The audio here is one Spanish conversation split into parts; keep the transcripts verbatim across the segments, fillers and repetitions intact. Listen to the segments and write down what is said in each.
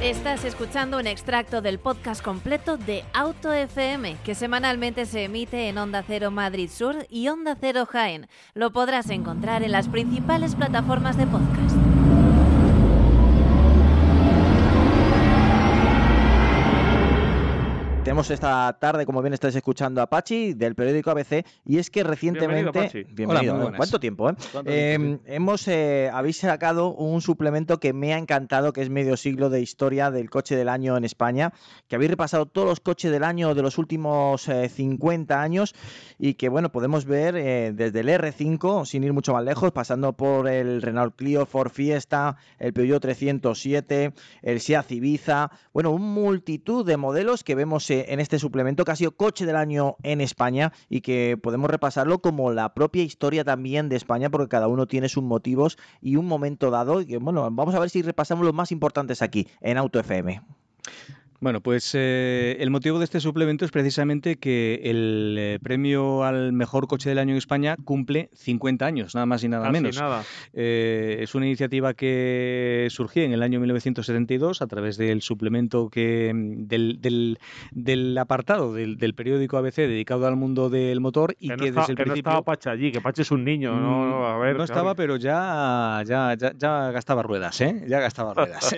Estás escuchando un extracto del podcast completo de Auto F M, que semanalmente se emite en Onda Cero Madrid Sur y Onda Cero Jaén. Lo podrás encontrar en las principales plataformas de podcast. Tenemos esta tarde, como bien estáis escuchando, a Pachi, del periódico A B C, y es que recientemente... Bienvenido, Pachi. Bienvenido. Hola, ¿Cuánto tiempo, eh? ¿Cuánto eh tiempo, sí? hemos, eh, habéis sacado un suplemento que me ha encantado, que es medio siglo de historia del coche del año en España, que habéis repasado todos los coches del año de los últimos eh, cincuenta años, y que, bueno, podemos ver eh, desde el R cinco, sin ir mucho más lejos, pasando por el Renault Clio, Ford Fiesta, el Peugeot trescientos siete, el Seat Ibiza, bueno, un multitud de modelos que vemos en este suplemento que ha sido coche del año en España y que podemos repasarlo como la propia historia también de España, porque cada uno tiene sus motivos y un momento dado, y que bueno, vamos a ver si repasamos los más importantes aquí en Auto F M. Bueno, pues eh, el motivo de este suplemento es precisamente que el eh, premio al mejor coche del año en España cumple cincuenta años, nada más y nada Casi menos. nada. Eh, es una iniciativa que surgió en el año mil novecientos setenta y dos a través del suplemento que del, del, del apartado del, del periódico A B C dedicado al mundo del motor y que, que, no desde está, el que principio... no estaba Pachi allí, que Pachi es un niño, no, no, a ver, no estaba, claro. pero ya, ya, ya, ya gastaba ruedas, ¿eh? Ya gastaba ruedas.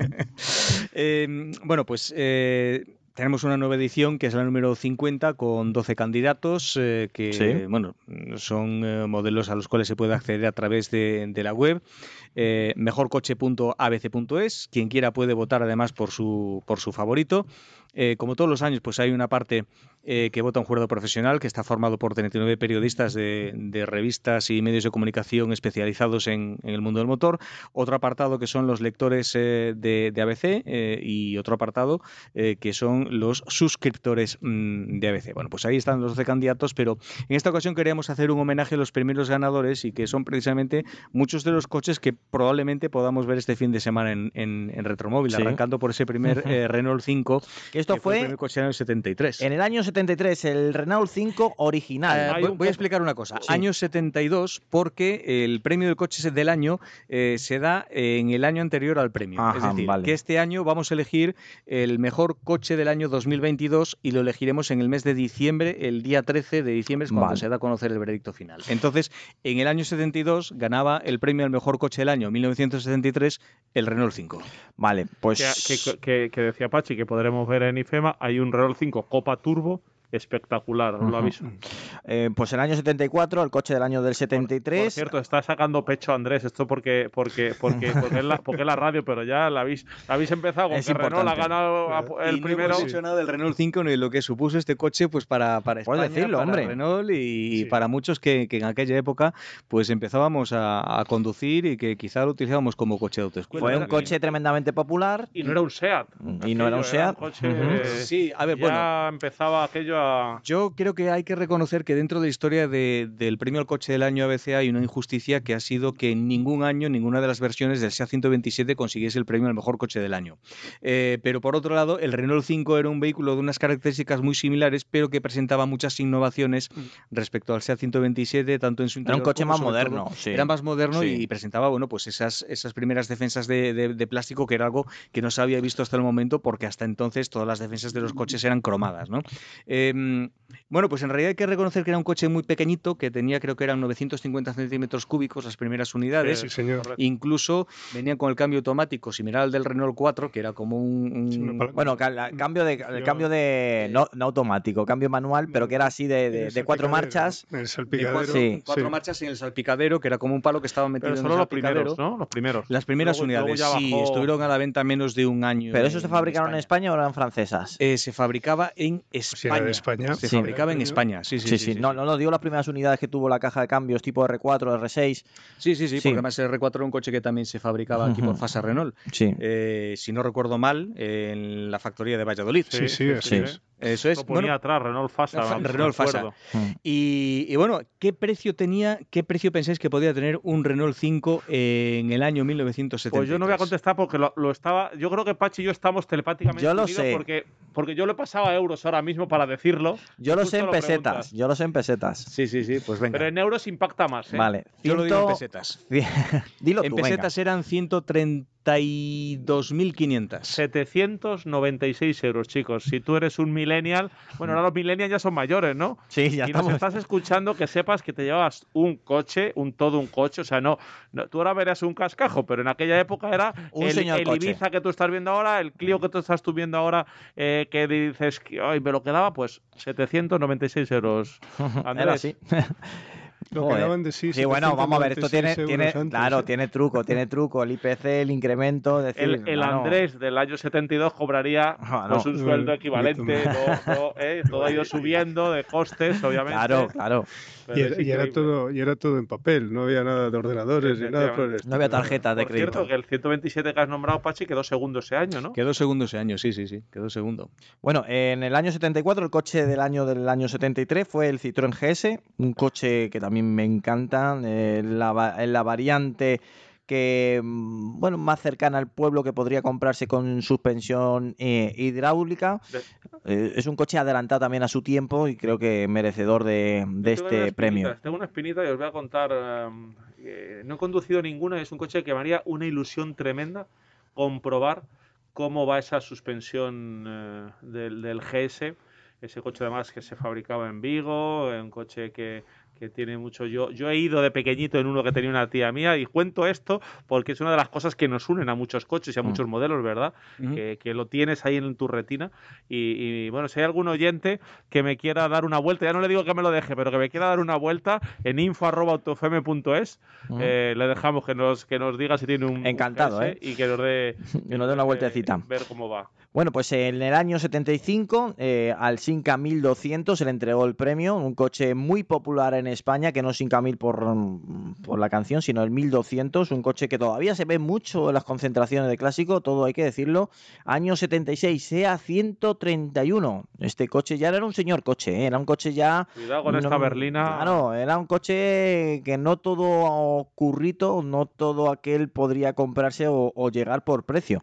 eh, bueno, pues... Eh, Tenemos una nueva edición que es la número cincuenta con doce candidatos eh, que ¿Sí? bueno, son eh, modelos a los cuales se puede acceder a través de, de la web eh, mejorcoche punto a b c punto es. Quien quiera puede votar además por su, por su favorito. Eh, como todos los años, pues hay una parte eh, que vota un jurado profesional que está formado por treinta y nueve periodistas de, de revistas y medios de comunicación especializados en, en el mundo del motor. Otro apartado que son los lectores eh, de, de A B C eh, y otro apartado eh, que son los suscriptores mmm, de A B C. Bueno, pues ahí están los doce candidatos, pero en esta ocasión queríamos hacer un homenaje a los primeros ganadores y que son precisamente muchos de los coches que probablemente podamos ver este fin de semana en, en, en Retromóvil, sí. Arrancando por ese primer eh, Renault cinco. Que esto que fue, fue el primer coche en el setenta y tres. En el año setenta y tres, el Renault cinco original. Eh, voy, voy a explicar una cosa. Sí. Año setenta y dos, porque el premio del coche del año eh, se da en el año anterior al premio. Ajá, es decir, vale. que este año vamos a elegir el mejor coche del año dos mil veintidós y lo elegiremos en el mes de diciembre, el día trece de diciembre es cuando vale. se da a conocer el veredicto final. Entonces, en el año setenta y dos ganaba el premio al mejor coche del año, mil novecientos setenta y tres, el Renault cinco. Vale, pues... Que, que, que, que decía Pachi, que podremos ver en IFEMA, hay un Renault cinco Copa Turbo espectacular, os lo aviso. Eh, pues el año setenta y cuatro, el coche del año del setenta y tres. Por, por cierto, está sacando pecho Andrés, esto porque porque porque porque es la, porque es la radio, pero ya la habéis, la habéis empezado con es que importante. Renault ha ganado pero, el y primero. No hemos dicho nada del Renault cinco ni lo que supuso este coche pues para, para España, Puedes decirlo, para hombre. Renault y sí. para muchos que, que en aquella época pues empezábamos a, a conducir y que quizá lo utilizábamos como coche de autoescuela. Fue un coche tremendamente popular. Y no era un SEAT. Y aquello, no era un SEAT. Era un coche, uh-huh. Sí, a ver, ya bueno. empezaba aquello a... Yo creo que hay que reconocer que dentro de la historia de, del premio al coche del año A B C hay una injusticia que ha sido que en ningún año, ninguna de las versiones del SEAT ciento veintisiete consiguiese el premio al mejor coche del año. Eh, pero por otro lado, el Renault cinco era un vehículo de unas características muy similares, pero que presentaba muchas innovaciones respecto al SEAT ciento veintisiete, tanto en su interior. Era un coche como, más moderno. Todo, sí. Era más moderno sí. y presentaba, bueno, pues esas, esas primeras defensas de, de, de plástico, que era algo que no se había visto hasta el momento, porque hasta entonces todas las defensas de los coches eran cromadas, ¿no? Eh, bueno, pues en realidad hay que reconocer que era un coche muy pequeñito, que tenía, creo que eran novecientos cincuenta centímetros cúbicos las primeras unidades. Sí, señor. Incluso venían con el cambio automático similar al del Renault cuatro, que era como un... un... Sí, bueno, el cambio de, el cambio de no, no automático, cambio manual, pero que era así de, de, de cuatro marchas. El salpicadero. De cuatro, sí. cuatro sí. marchas en el salpicadero, que era como un palo que estaba metido Pero en solo el los salpicadero. primeros, ¿no? Los primeros. Las primeras luego, unidades, luego sí, bajó... estuvieron a la venta menos de un año. ¿Pero eso se fabricaron en España, en España o eran francesas? Eh, se fabricaba en España. Si era de España. Se Sí. fabricaba en España, sí, sí. Sí, sí, sí. sí, No, sí. no, no digo las primeras unidades que tuvo la caja de cambios tipo R cuatro, R seis. Sí, sí, sí, Sí. porque además el R cuatro era un coche que también se fabricaba aquí por Fasa Renault. Sí. Eh, si no recuerdo mal, en la factoría de Valladolid. Sí, sí, así sí. es. Eso es. Lo ponía Bueno, atrás, Renault Fasa. Fa- vamos, Renault Fasa. recuerdo. y, y bueno, ¿qué precio tenía, qué precio pensáis que podía tener un Renault cinco en el año mil novecientos setenta y tres? Pues yo no voy a contestar porque lo, lo estaba. Yo creo que Pachi y yo estamos telepáticamente Yo lo unidos sé. Porque, porque yo le pasaba a euros ahora mismo para decirlo. Yo lo Justo sé en pesetas, preguntas. yo lo sé en pesetas. Sí, sí, sí, pues venga. Pero en euros impacta más, ¿eh? Vale. Yo lo digo en Ciento- pesetas. Dilo En tú, pesetas eran ciento treinta noventa y dos mil quinientos. setecientos noventa y seis euros, chicos. Si tú eres un millennial, bueno, ahora los millennials ya son mayores, ¿no? Sí, ya y estamos. nos estás escuchando, que sepas que te llevas un coche, un todo un coche, o sea, no, no tú ahora verás un cascajo, pero en aquella época era un el, señor el coche. Ibiza que tú estás viendo ahora, el Clio que tú estás tú viendo ahora, eh, que dices que ay, me lo quedaba, pues setecientos noventa y seis euros. Andrés. Era así. Lo que daban de sí, sí, bueno, vamos a ver, esto tiene, tiene antes, claro, ¿eh? tiene truco, tiene truco, el I P C, el incremento, es decir, El, el no, no. Andrés del año setenta y dos cobraría Ah, pues, no. un sueldo Eh, equivalente, no, no, eh, todo ha ido subiendo de costes, obviamente. Claro, claro. pero Y es era, y era increíble. todo, y era todo en papel, no había nada de ordenadores ni nada por el estilo. No había tarjetas de Por crédito. cierto, que el ciento veintisiete que has nombrado, Pachi, quedó segundo ese año, ¿no? Quedó segundo ese año, sí, sí, sí, quedó segundo. Bueno, en el año setenta y cuatro, el coche del año del año setenta y tres fue el Citroën G S, un coche que también me encanta, eh, la, va- la variante que, mm, bueno, más cercana al pueblo, que podría comprarse con suspensión eh, hidráulica. De- Eh, es un coche adelantado también a su tiempo y creo que merecedor de, de Yo tengo unas este premio. espinitas, Tengo una espinita y os voy a contar. eh, eh, no he conducido ninguna, es un coche que me haría una ilusión tremenda comprobar cómo va esa suspensión eh, del, del G S. Ese coche además que se fabricaba en Vigo, un coche que, que tiene mucho... Yo, yo he ido de pequeñito en uno que tenía una tía mía y cuento esto porque es una de las cosas que nos unen a muchos coches y a Mm. muchos modelos, ¿verdad? Ujú. que, que lo tienes ahí en tu retina y, y, bueno, si hay algún oyente que me quiera dar una vuelta, ya no le digo que me lo deje, pero que me quiera dar una vuelta en info arroba autofm punto es, Mm. eh, le dejamos que nos, que nos diga si tiene un Encantado, un G S ¿eh? y que nos dé Que nos dé una eh, vueltecita. ver cómo va. Bueno, pues en el año setenta y cinco eh, al Simca mil doscientos se le entregó el premio, un coche muy popular en España, que no Simca mil por, mm, por la canción, sino el mil doscientos, un coche que todavía se ve mucho en las concentraciones de clásico, todo hay que decirlo. Año setenta y seis, SEA ciento treinta y uno. Este coche ya era un señor coche, ¿eh? Era un coche ya... Cuidado con no- esta berlina. Claro, era un coche que no todo currito, no todo aquel podría comprarse o, o llegar por precio.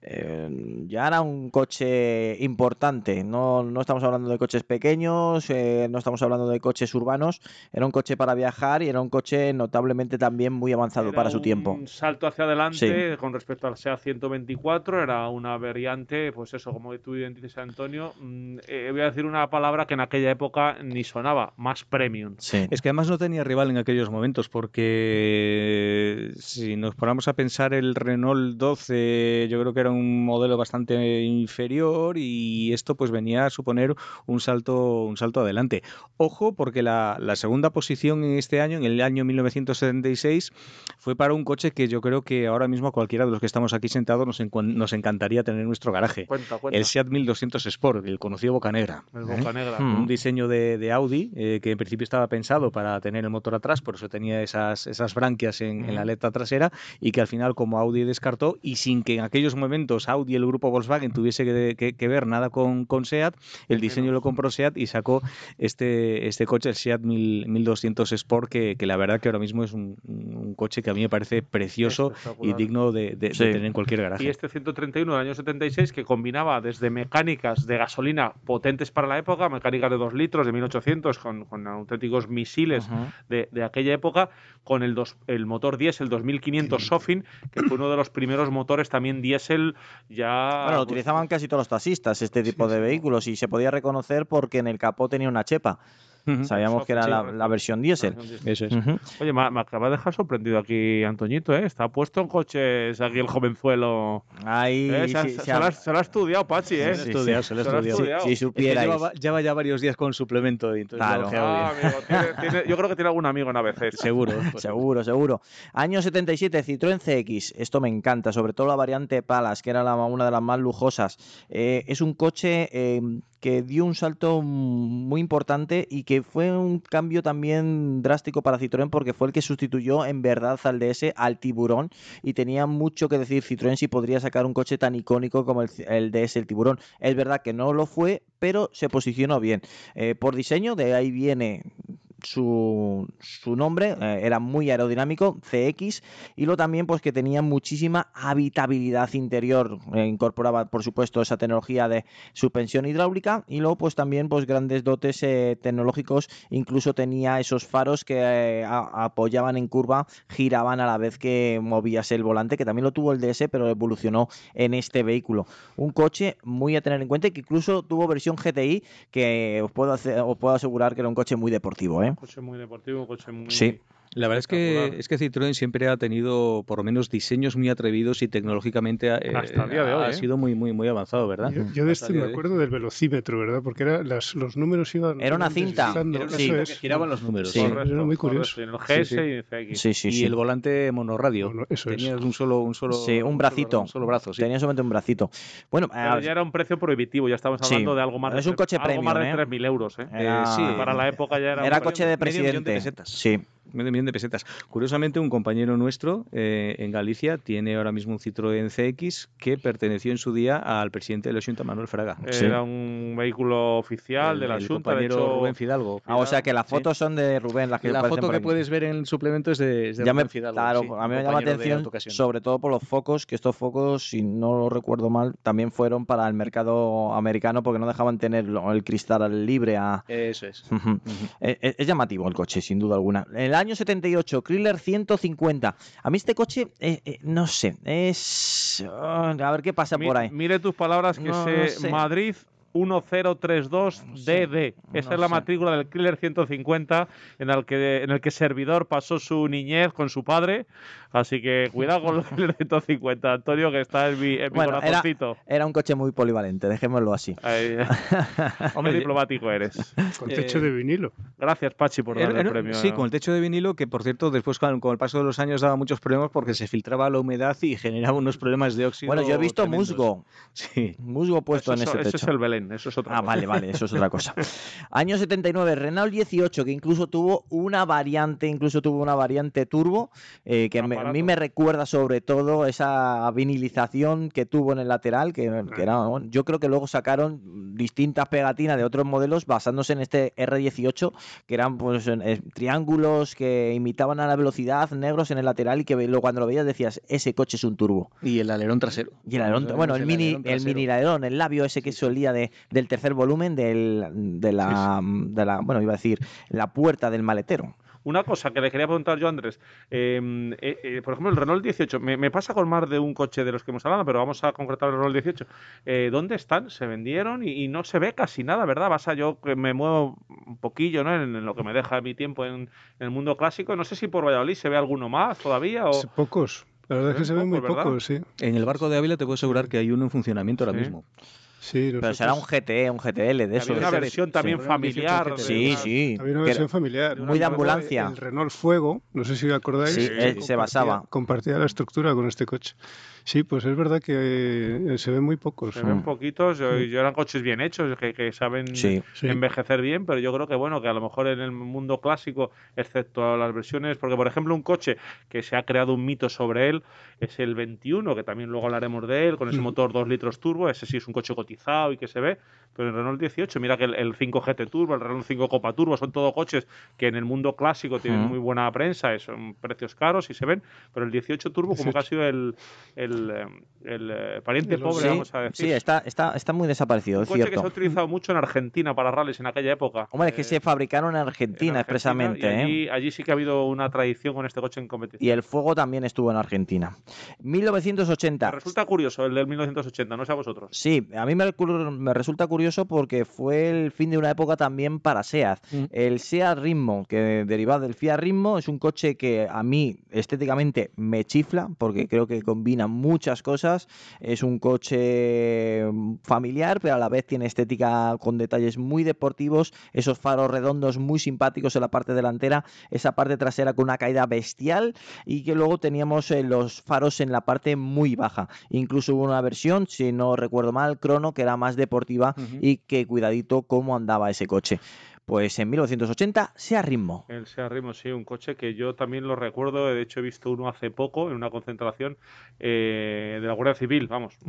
Eh, ya era un coche importante, no, no estamos hablando de coches pequeños, eh, no estamos hablando de coches urbanos, era un coche para viajar y era un coche notablemente también muy avanzado Era para su tiempo. un salto hacia adelante Sí. con respecto al SEA ciento veinticuatro, era una variante, pues eso, como tú dices, Antonio, mm, eh, voy a decir una palabra que en aquella época ni sonaba, más premium. Sí. Es que además no tenía rival en aquellos momentos, porque si nos ponemos a pensar, el Renault doce yo creo que era un modelo bastante inferior y esto pues venía a suponer un salto, un salto adelante. Ojo, porque la, la segunda posición en este año, en el año mil novecientos setenta y seis, fue para un coche que yo creo que ahora mismo a cualquiera de los que estamos aquí sentados nos, encu- nos encantaría tener en nuestro garaje. Cuenta, cuenta. El SEAT mil doscientos Sport, el conocido Boca Negra. El ¿eh? Boca Negra. Hmm. Un diseño de, de Audi eh, que en principio estaba pensado para tener el motor atrás, por eso tenía esas, esas branquias en, en la aleta trasera, y que al final, como Audi descartó, y sin que en aquellos momentos Audi y el grupo Volkswagen tuviese que, que- que ver nada con, con SEAT, el diseño lo compró SEAT y sacó este, este coche, el SEAT mil, mil doscientos Sport, que, que la verdad que ahora mismo es un, un coche que a mí me parece precioso y Espectacular. digno de, de- de Sí. tener en cualquier garaje. Y este ciento treinta y uno del año setenta y seis que combinaba desde mecánicas de gasolina potentes para la época, mecánicas de dos litros de mil ochocientos con, con auténticos misiles Ujú. de, de aquella época, con el, dos, el motor diésel dos mil quinientos Sofin, que fue uno de los primeros motores también diésel ya... Bueno, lo pues, utilizaban casi todos los taxistas, este tipo de vehículos, y se podía reconocer porque en el capó tenía una chepa. Ujú. Sabíamos que era Sí, la, correcto. la versión diésel. Eso es. Ujú. Oye, me, me acaba de dejar sorprendido aquí Antoñito, ¿eh? Está puesto en coches aquí el jovenzuelo. Ahí ¿Eh? Se, ha- sí, se se lo ha- ha, se lo ha estudiado, Pachi, ¿eh? Se lo ha sí, estudiado, sí. se lo ha Se lo ha estudiado. estudiado. Si Es que supierais. llevaba, lleva ya varios días con suplemento y entonces Claro. lo ha Ah, ojeado bien. amigo, tiene- tiene- yo creo que tiene algún amigo en A B C. Seguro. Seguro, seguro. Año setenta y siete, Citroën C X. Esto me encanta, sobre todo la variante Palace, que era la- una de las más lujosas. Eh, es un coche eh, que dio un salto muy importante y que fue un cambio también drástico para Citroën, porque fue el que sustituyó en verdad al D S, al Tiburón, y tenía mucho que decir Citroën si podría sacar un coche tan icónico como el, el D S, el Tiburón. Es verdad que no lo fue, pero se posicionó bien. Eh, por diseño, de ahí viene su, su nombre, eh, era muy aerodinámico, C X, y luego también pues que tenía muchísima habitabilidad interior, eh, incorporaba por supuesto esa tecnología de suspensión hidráulica y luego pues también pues grandes dotes eh, tecnológicos, incluso tenía esos faros que eh, a, apoyaban en curva, giraban a la vez que movías el volante, que también lo tuvo el D S, pero evolucionó en este vehículo. Un coche muy a tener en cuenta y que incluso tuvo versión G T I, que os puedo, hacer, os puedo asegurar que era un coche muy deportivo, ¿eh? Un coche muy deportivo, un coche muy... Sí. La verdad es que, es que Citroën siempre ha tenido por lo menos diseños muy atrevidos y tecnológicamente eh, Hasta el día de hoy, ha ¿eh? sido muy muy muy avanzado, ¿verdad? Yo, yo de Hasta este el me día de acuerdo del velocímetro, ¿verdad? Porque era las, los números iban... Era una iban cinta. deslizando. Era una Sí. Eso cinta es. que giraban los números. Sí. Correcto, Era muy correcto, curioso. en el G S Sí, sí. y en C X. Sí, sí, Y sí. el volante monorradio. Mono- eso es. Tenías un solo un solo Sí, un solo- bracito. un solo brazo, sí. Tenía solamente un bracito. Bueno, Pero eh, ya era un precio prohibitivo, ya estamos Sí. hablando de algo más de Es un tres- coche algo premium, más de ¿eh? tres mil euros, ¿eh? Era, Eh, sí, Para la época ya era, era un coche de medio millón de presidente. pesetas. Sí. Medio millón de pesetas. Curiosamente, un compañero nuestro eh, en Galicia tiene ahora mismo un Citroën C X que perteneció en su día al presidente de la Xunta, Manuel Fraga. Sí. Era un vehículo oficial El- de la el Xunta, de compañero hecho... Rubén Fidalgo. Ah, o sea que las Sí. fotos son de Rubén, las que La aparecen foto por que aquí. puedes ver en el suplemento es de, es de Ya me, Rubén Fidalgo. claro, sí, a un mí me llama la compañero de atención, autoocasión. sobre todo por los focos, que estos focos, si no lo recuerdo mal, también fueron para el mercado americano porque no dejaban tener lo- el cristal libre a... Eso es. Ujú. Ujú. Es, es- es llamativo el coche, sin duda alguna. En el año setenta y ocho, Chrysler ciento cincuenta. A mí este coche, eh, eh, no sé, es... ah, a ver qué pasa Mi- por ahí. Mire tus palabras que No, sé, no sé. Madrid uno cero tres dos D D. Esa no es la sé. matrícula del Chrysler ciento cincuenta en el que en el que servidor pasó su niñez con su padre. Así que cuidado con el Chrysler ciento cincuenta, Antonio, que está en mi, en mi Bueno, era, corazoncito. era un coche muy polivalente, dejémoslo así. Ay, Hombre, qué diplomático eres. Con Eh, techo de vinilo. Gracias, Pachi, por Era- darle el era- premio. sí, con el techo de vinilo que, por cierto, después con, con el paso de los años daba muchos problemas porque se filtraba la humedad y generaba unos problemas de óxido. Bueno, yo he visto tremendos. musgo, Sí. musgo puesto Eso en es- ese eso techo. es el Belén, eso es otra Ah, cosa. vale, vale, eso es otra cosa. Año setenta y nueve, Renault dieciocho, que incluso tuvo una variante, incluso tuvo una variante turbo, eh, que me- a mí Aparato. me recuerda sobre todo esa vinilización que tuvo en el lateral, que, que era, bueno, yo creo que luego sacaron distintas pegatinas de otros modelos basándose en este R dieciocho, que eran pues en- eh, triángulos que imitaban a la velocidad, negros en el lateral y que ve- luego cuando lo veías decías, ese coche es un turbo. Y el alerón trasero. Y el alerón, Vamos a ver, bueno, el el mini, alerón el trasero. mini alerón, el labio ese que solía de, del tercer volumen del, de la, de la, bueno, iba a decir, la puerta del maletero. Una cosa que le quería preguntar yo, Andrés. Eh, eh, eh, por ejemplo, el Renault dieciocho. Me, me pasa con más de un coche de los que hemos hablado, pero vamos a concretar el Renault dieciocho. Eh, ¿Dónde están? Se vendieron y, y no se ve casi nada, ¿verdad? Vas a yo que me muevo un poquillo, ¿no? En, en lo que me deja mi tiempo en, en el mundo clásico. No sé si por Valladolid se ve alguno más todavía o... Sí, Pocos. La verdad es que se ven muy pocos, ¿verdad? pocos, sí. En el barco de Ávila te puedo asegurar que hay uno en funcionamiento ahora Sí. mismo. Sí, Pero será un nosotros- G T E, un G T L de Había eso. una de- versión sí. también Sí. familiar. de- Sí, sí. Había una que versión era- familiar. muy de ambulancia. El Renault Fuego, no sé si acordáis. Sí, Sí, eh, sí, se compartía- basaba. Compartía la estructura con este coche. Sí, pues es verdad que eh, se ven muy pocos. Se ven Mm. poquitos, yo, yo eran coches bien hechos, que, que saben Sí. Sí. envejecer bien, pero yo creo que bueno, que a lo mejor en el mundo clásico, excepto las versiones, porque por ejemplo un coche que se ha creado un mito sobre él es el veintiuno, que también luego hablaremos de él, con ese motor dos litros turbo, ese sí es un coche cotizado y que se ve, pero el Renault dieciocho, mira que el, el cinco G T Turbo, el Renault cinco Copa Turbo, son todos coches que en el mundo clásico tienen Mm. muy buena prensa, y son precios caros y se ven, pero el dieciocho Turbo como que ha sido el, el, eh, el, eh, pariente El- pobre, Sí, vamos a decir. sí, está, está, está muy desaparecido, Un es coche que se ha cierto. utilizado mucho en Argentina para rallys en aquella época. Hombre, es que Eh, se fabricaron en en Argentina, Argentina, expresamente, y allí, ¿eh? allí sí que ha habido una tradición con este coche en competición. Y el fuego también estuvo en Argentina. mil novecientos Me ochenta. resulta curioso el del mil novecientos ochenta, no sé a vosotros. Sí, a mí me, recur- me resulta curioso porque fue el fin de una época también para SEAT. Mm. El SEAT Ritmo, que derivado del Fiat Ritmo, es un coche que a mí estéticamente me chifla porque creo que combina muchas cosas. Es un coche familiar, pero a la vez tiene estética con detalles muy deportivos, esos faros redondos muy simpáticos en la parte delantera, esa parte trasera con una caída bestial y que luego teníamos eh, los faros en la parte muy baja. Incluso hubo una versión, si no recuerdo mal, Crono, que era más deportiva Ujú. y que cuidadito cómo andaba ese coche. Pues en mil novecientos ochenta, SEAT Ritmo. El Seat Ritmo, sí, un coche que yo también lo recuerdo. De hecho, he visto uno hace poco en una concentración eh, de la Guardia Civil. Vamos, mm,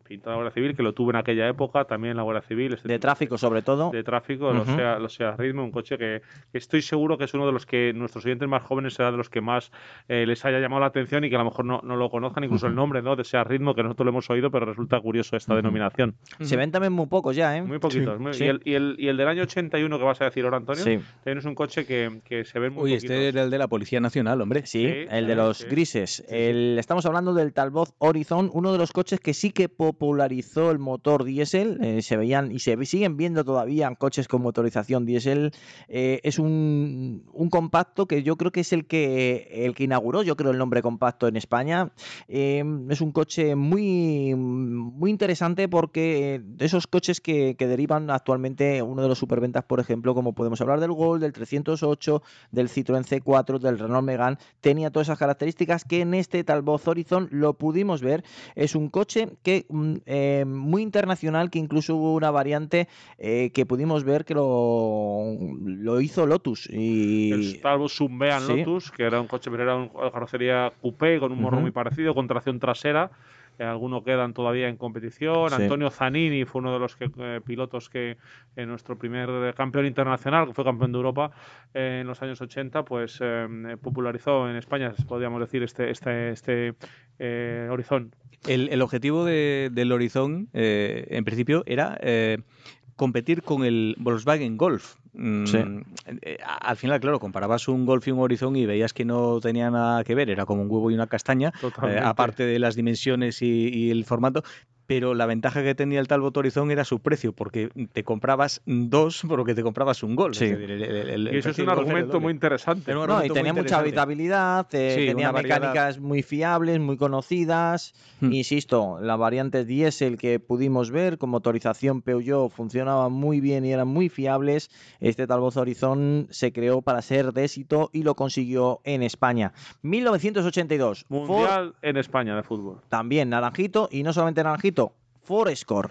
pinta de la Guardia Civil, que lo tuve en aquella época, también la Guardia Civil. Este de tráfico, sobre todo. De tráfico, uh-huh. lo sea, lo sea Ritmo, un coche que, que estoy seguro que es uno de los que nuestros oyentes más jóvenes será de los que más eh, les haya llamado la atención y que a lo mejor no, no lo conozcan, incluso uh-huh. el nombre, ¿no? De Sea Ritmo, que nosotros lo hemos oído, pero resulta curioso esta uh-huh. denominación. Uh-huh. Se ven también muy pocos ya, ¿eh? Muy poquitos. Sí. Muy, sí. Y, el, y, el, y el del año ochenta y uno que vas a decir ahora, Antonio, sí. también es un coche que, que se ven muy Uy, poquitos. Este era el de la Policía Nacional, hombre. Sí, sí el de los sí. grises. Sí, el, sí. Estamos hablando del Talbot Horizon, uno de los coches que sí que popularizó el motor diésel. Eh, se veían y se siguen viendo todavía coches con motorización diésel. Eh, es un, un compacto que yo creo que es el que, el que inauguró, yo creo, el nombre compacto en España. Eh, es un coche muy, muy interesante porque de esos coches que, que derivan actualmente uno de los superventas, por ejemplo, como podemos hablar del Gol, del trescientos ocho, del Citroën C cuatro, del Renault Megane, tenía todas esas características que en este Talbot Horizon lo pudimos ver. Es un coche que eh, muy internacional, que incluso hubo una variante eh, que pudimos ver que lo, lo hizo Lotus. Y... El Talbot Submean sí. Lotus, que era un coche, pero era una carrocería coupé con un morro uh-huh. muy parecido, con tracción trasera. Eh, algunos quedan todavía en competición. Sí. Antonio Zanini fue uno de los que, eh, pilotos que en eh, nuestro primer campeón internacional, que fue campeón de Europa eh, en los años ochenta, pues eh, popularizó en España, podríamos decir, este, este, este eh, Horizon. El, el objetivo de, del Horizon, eh, en principio, era eh, competir con el Volkswagen Golf. Sí. Eh, al final, claro, comparabas un Golf y un Horizon y veías que no tenía nada que ver, era como un huevo y una castaña, eh, aparte de las dimensiones y, y el formato. Pero la ventaja que tenía el Talbot Horizon era su precio, porque te comprabas dos por lo que te comprabas un Golf. Sí. Es decir, el, el, el, y eso es un argumento muy interesante. No, no, y tenía mucha habitabilidad, eh, sí, tenía mecánicas muy fiables, muy conocidas. Hmm. Insisto, las variantes diésel que pudimos ver con motorización Peugeot funcionaban muy bien y eran muy fiables. Este Talbot Horizon se creó para ser de éxito y lo consiguió en España. mil novecientos ochenta y dos. Mundial Ford, en España de fútbol. También naranjito, y no solamente naranjito, Ford Escort.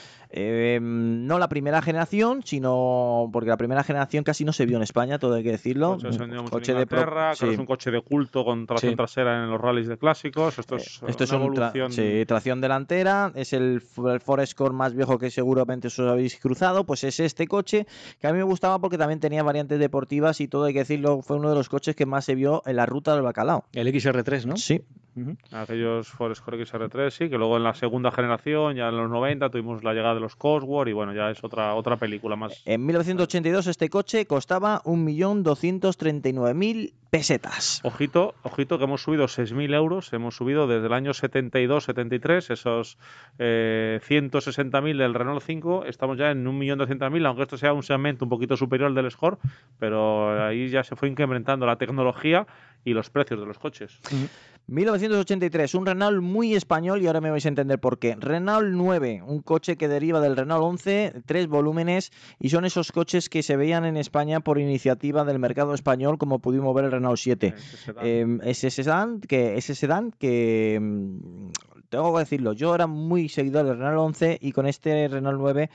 Eh, no la primera generación, sino porque la primera generación casi no se vio en España, todo hay que decirlo. Coche, un coche de Inglaterra, pro... sí. Es un coche de culto con tracción sí. trasera en los rallies de clásicos. Esto es, eh, esto una es un tra evolución. Sí, tracción delantera. Es el, el Ford Escort más viejo que seguramente os habéis cruzado. Pues es este coche que a mí me gustaba porque también tenía variantes deportivas y todo hay que decirlo. Fue uno de los coches que más se vio en la ruta del bacalao. El X R tres, ¿no? Sí. Uh-huh. Aquellos Ford Escort X R tres, sí, que luego en la segunda generación, ya en los noventa, tuvimos la llegada de los Cosworth y bueno, ya es otra otra película más. En mil novecientos ochenta y dos este coche costaba un millón doscientos treinta y nueve mil pesetas. Ojito, ojito que hemos subido seis mil euros, hemos subido desde el año setenta y dos setenta y tres, esos eh, ciento sesenta mil del Renault cinco, estamos ya en un millón doscientos mil, aunque esto sea un segmento un poquito superior al del Escort, pero ahí ya se fue incrementando la tecnología y los precios de los coches. Uh-huh. mil novecientos ochenta y tres, un Renault muy español y ahora me vais a entender por qué. Renault nueve, un coche que deriva del Renault once, tres volúmenes y son esos coches que se veían en España por iniciativa del mercado español, como pudimos ver el Renault siete. Ese sedán, eh, ese sedán que, ese sedán que mmm, tengo que decirlo, yo era muy seguidor del Renault once y con este Renault nueve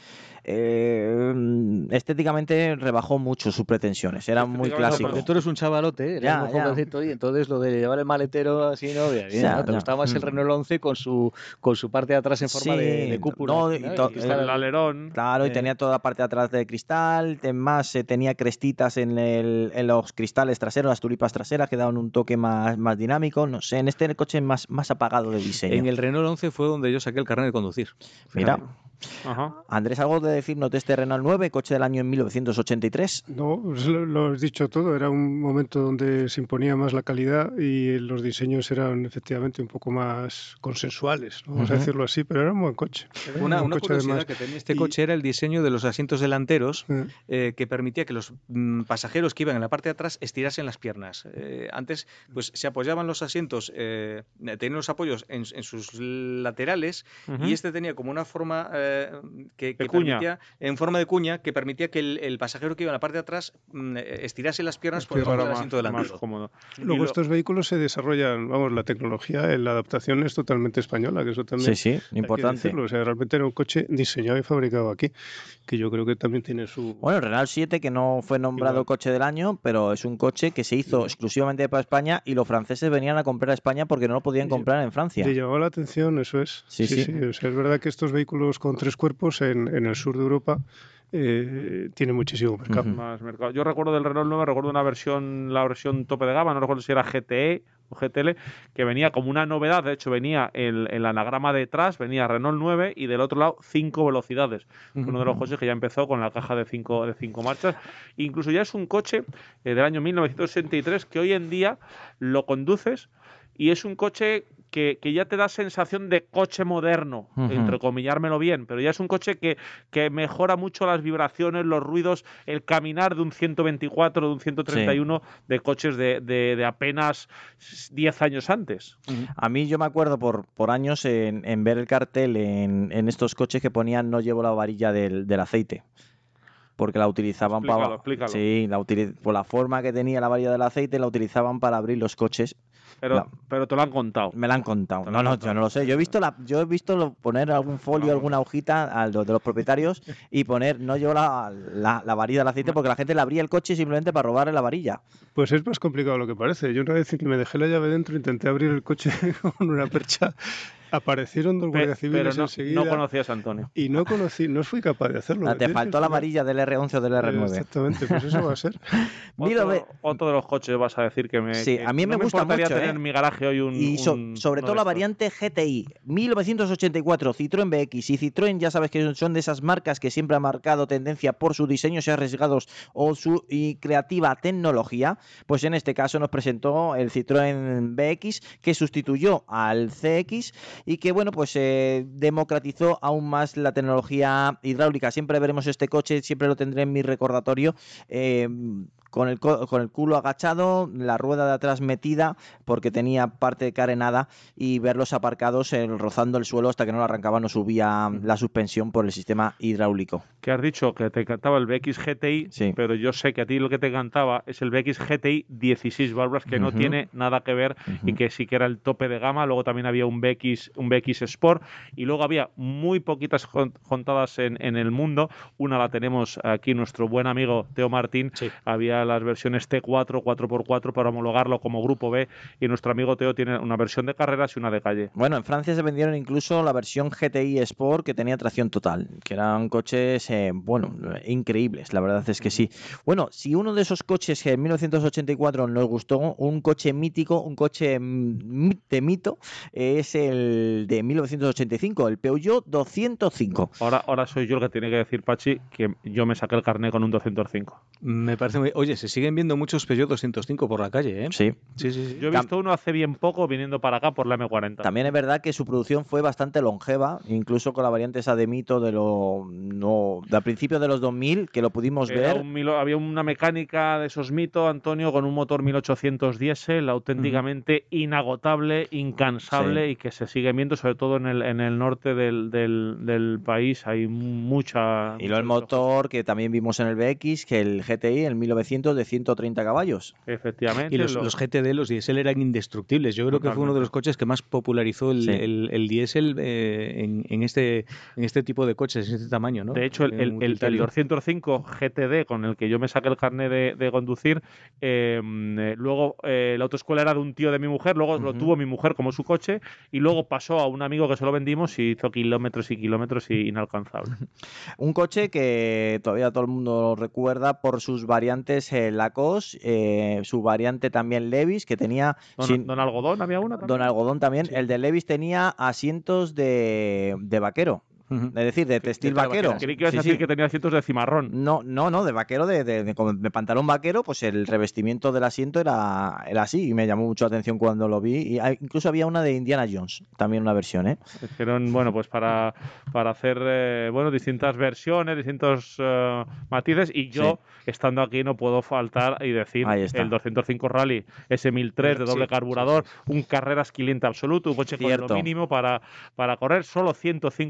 eh, estéticamente rebajó mucho sus pretensiones, era muy clásico. No, porque tú eres un chavalote, eres ya, un jovencito y entonces lo de llevar el maletero así no, bien, bien, ya, ¿no? Te ya. gustaba más el Renault once con su con su parte de atrás en forma sí, de, de cúpula. No, ¿no? y to- y el, el alerón. Claro, eh. y tenía toda la parte de atrás de cristal, más eh, tenía crestitas en, el, en los cristales traseros, las tulipas traseras que daban un toque más, más dinámico, no sé, en este el coche más, más apagado de diseño. En el Renault once fue donde yo saqué el carnet de conducir. Mira. Ajá. Andrés, ¿algo de decirnos de este Renault nueve, coche del año en mil novecientos ochenta y tres? No, pues lo, lo has dicho todo. Era un momento donde se imponía más la calidad y los diseños eran efectivamente un poco más consensuales, ¿no? Vamos uh-huh. a decirlo así, pero era un buen coche. Era una un una coche curiosidad además. que tenía este y... coche era el diseño de los asientos delanteros uh-huh. eh, que permitía que los mm, pasajeros que iban en la parte de atrás estirasen las piernas. Eh, antes pues se apoyaban los asientos, eh, tenían los apoyos en, en sus laterales uh-huh. y este tenía como una forma... Eh, eh, que, que permitía, en forma de cuña, que permitía que el, el pasajero que iba en la parte de atrás mm, estirase las piernas por debajo del asiento delantero. Más cómodo. Luego lo... estos vehículos se desarrollan, vamos, la tecnología, la adaptación es totalmente española, que eso también sí, sí, importante. Hay que decirlo. O sea, realmente era un coche diseñado y fabricado aquí, que yo creo que también tiene su... Bueno, el Renault siete, que no fue nombrado Igual. coche del año, pero es un coche que se hizo Igual. exclusivamente para España y los franceses venían a comprar a España porque no lo podían sí, comprar en Francia. Le llamaba la atención, eso es. Sí, sí. sí. sí. O sea, es verdad que estos vehículos con tres cuerpos en, en el sur de Europa eh, tienen muchísimo mercado. Uh-huh. Más mercado. Yo recuerdo del Renault nueve, recuerdo una versión, la versión tope de gama, no recuerdo si era G T E o G T L, que venía como una novedad. De hecho, venía el, el anagrama detrás, venía Renault nueve y del otro lado cinco velocidades. Uh-huh. Uno de los coches que ya empezó con la caja de cinco, de cinco marchas. Incluso ya es un coche eh, del año mil novecientos sesenta y tres que hoy en día lo conduces y es un coche que, que ya te da sensación de coche moderno, uh-huh. entrecomillármelo bien, pero ya es un coche que, que mejora mucho las vibraciones, los ruidos, el caminar de un ciento veinticuatro, de un ciento treinta y uno, sí. de coches de, de, de apenas diez años antes. Uh-huh. A mí yo me acuerdo por, por años en, en ver el cartel en, en estos coches que ponían no llevo la varilla del, del aceite. Porque la utilizaban explícalo, para... Explícalo. Sí, la utiliz... por la forma que tenía la varilla del aceite la utilizaban para abrir los coches. Pero, la... pero te lo han contado. Me la han contado. Te No, no, contado. yo no lo sé. Yo he visto la, yo he visto lo, poner algún folio, no, alguna hojita a los de los propietarios y poner no llevo la, la, la varilla del aceite porque la gente le abría el coche simplemente para robarle la varilla. Pues es más complicado lo que parece. Yo una vez que me dejé la llave dentro intenté abrir el coche con una percha. Aparecieron dos guardias civiles pero no, enseguida. No conocías a Antonio. Y no conocí, no fui capaz de hacerlo. Ah, te faltó la varilla del R once o del R nueve. Exactamente, pues eso va a ser. otro, otro de los coches vas a decir que me... Sí, que a mí me, no gusta me mucho, tener ¿eh? en mi garaje hoy un... Y so, un sobre todo la variante G T I, mil novecientos ochenta y cuatro, Citroën B X. Y Citroën ya sabes que son de esas marcas que siempre han marcado tendencia por sus diseños y arriesgados o su y creativa tecnología. Pues en este caso nos presentó el Citroën B X que sustituyó al C X y que, bueno, pues eh, democratizó aún más la tecnología hidráulica. Siempre veremos este coche, siempre lo tendré en mi recordatorio, eh, con el, con el culo agachado, la rueda de atrás metida porque tenía parte carenada y verlos aparcados eh, rozando el suelo hasta que no lo arrancaban, no subía la suspensión por el sistema hidráulico. Que has dicho que te encantaba el B X G T I, sí. pero yo sé que a ti lo que te encantaba es el B X G T I dieciséis válvulas, que uh-huh. no tiene nada que ver uh-huh. y que sí que era el tope de gama. Luego también había un B X, un B X Sport y luego había muy poquitas contadas en, en el mundo. Una la tenemos aquí nuestro buen amigo Teo Martín. Sí. Había las versiones T cuatro, cuatro por cuatro para homologarlo como grupo B y nuestro amigo Teo tiene una versión de carreras y una de calle. Bueno, en Francia se vendieron incluso la versión G T I Sport que tenía tracción total, que eran coches, eh, bueno, increíbles, la verdad es que sí. Bueno, si uno de esos coches que en mil novecientos ochenta y cuatro nos gustó, un coche mítico, un coche de mito, es el de mil novecientos ochenta y cinco, el Peugeot doscientos cinco. Ahora, ahora soy yo el que tiene que decir, Pachi, que yo me saqué el carné con un doscientos cinco. Me parece muy... Oye, se siguen viendo muchos Peugeot doscientos cinco por la calle, ¿eh? Sí. Sí, sí, sí. Yo he visto uno hace bien poco viniendo para acá por la M cuarenta. También es verdad que su producción fue bastante longeva, incluso con la variante esa de mito de lo no de a principios de los dos mil, que lo pudimos Era ver. Un milo, había una mecánica de esos mito, Antonio, con un motor mil ochocientos diésel, auténticamente uh-huh. inagotable, incansable sí. y que se sigue viendo, sobre todo en el, en el norte del, del, del país. Hay mucha... Y luego el motor que también vimos en el B X, que el G T I, el mil novecientos de ciento treinta caballos. Efectivamente. Y los, los G T D, los diésel eran indestructibles. Yo creo Totalmente. que fue uno de los coches que más popularizó el, sí. el, el diésel eh, en, en, este, en este tipo de coches, en este tamaño, ¿no? De hecho, el, el, el, el doscientos cinco G T D, con el que yo me saqué el carnet de, de conducir, eh, luego eh, la autoescuela era de un tío de mi mujer, luego uh-huh. lo tuvo mi mujer como su coche, y luego pasó a un amigo que se lo vendimos y hizo kilómetros y kilómetros y inalcanzable. Un coche que todavía todo el mundo recuerda por sus variantes eh, Lacoste, eh, su variante también Levis, que tenía... Don, sin... Don Algodón, ¿había una también? Don Algodón también. Sí. El de Levis tenía asientos de, de vaquero. Uh-huh. Es decir, de textil de vaquero. Creí que ibas a decir sí. que tenía asientos de cimarrón. No, no, no, de vaquero, de, de, de, de pantalón vaquero, pues el revestimiento del asiento era, era así y me llamó mucho la atención cuando lo vi. Y hay, incluso había una de Indiana Jones, también una versión, ¿eh? Hicieron, bueno, pues para, para hacer, eh, bueno, distintas versiones, distintos uh, matices y yo, sí. estando aquí, no puedo faltar y decir el doscientos cinco Rally S mil tres de doble sí, carburador, sí, sí. un Carreras quinientos absoluto, un coche Cierto. con lo mínimo para, para correr, solo ciento cinco caballos.